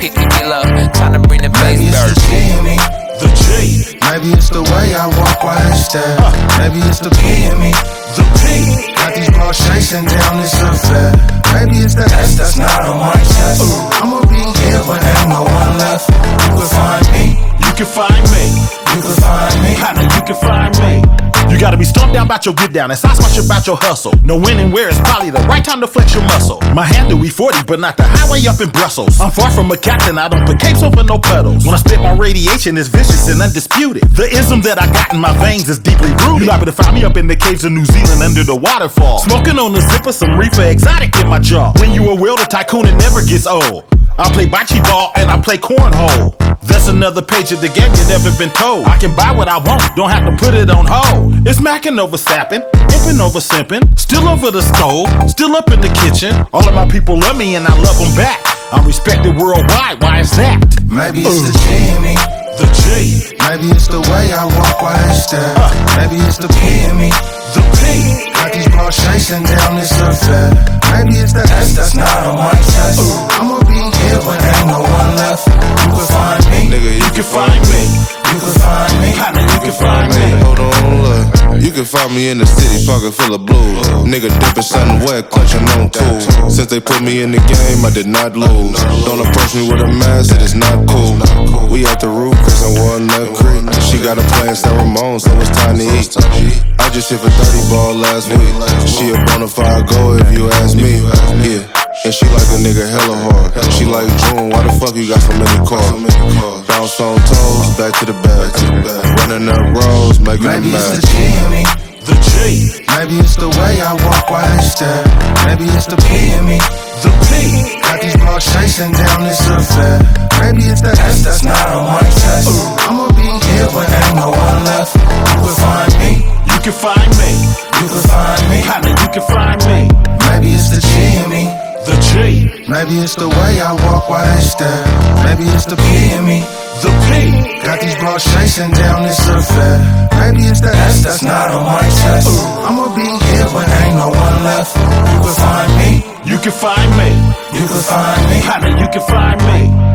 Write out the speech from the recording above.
kick it low. Time to bring the bass Maybe back. it's the G in me. The G. Maybe it's the way I walk while I stare. Maybe it's the P in me. The P. Got these bras chasing down this affair. Maybe it's the S that's not on my chest. I'ma be here when ain't no one left. You can find me. You can find me. You can find me. I know you can find me. You gotta be stumped down about your get down and sauce much about your hustle. Know when and where is probably the right time to flex your muscle. My handle E40, but not the highway up in Brussels. I'm far from a captain, I don't put capes over no puddles. When I spit my radiation, it's vicious and undisputed. The ism that I got in my veins is deeply rooted. You liable to find me up in the caves of New Zealand under the waterfall. Smoking on the zipper, some reefer exotic in my jaw. When you a welder tycoon, it never gets old. I play bocce ball and I play cornhole. That's another page of the game you never been told. I can buy what I want, don't have to put it on hold. It's macking over sapping, imping over simping, still over the stove, still up in the kitchen. All of my people love me and I love them back. I'm respected worldwide, why is that? Maybe it's the G in me. The G. Maybe it's the way I walk while I stare. Maybe it's the P in me. The P. Got these bras chasing down this affair. Maybe it's the S that's not on my chest. I'ma be here when ain't no one left. You can find me. Nigga, You can find me. You can find me. I know you can find me. Hold on, look. You can find me in the city, pocket full of blues. Nigga dipping something wet, clutching on tools. Since they put me in the game, I did not lose. Don't approach me with a mask, it is not cool. We at the roof, cause I Walnut Creek. She got a plan, San Ramon, so it's time to eat. I just hit for 30 ball last week. She a bonafide go if you ask me. Yeah. And she like a nigga hella hard. She like June, why the fuck you got so many cars? Bounce on toes, back to the back. Running up roads, making a Maybe it's the match. G in me. The G. Maybe it's the way I walk while I stare. Maybe it's the P in me. The P. Got these bras chasing down this affair. Maybe it's the S that's not on my chest. I'ma be here when ain't no one left. You can find me. You can find me. You can find me. I know you can find me. Maybe it's the G in me. The G. Maybe it's the way I walk while I stare. Maybe it's the P in me. The P. Got these bras chasing down this affair. Maybe it's the S that's not on my chest. I'ma be here when ain't no one left. You can find me. You can find me. You can find me. I know you can find me.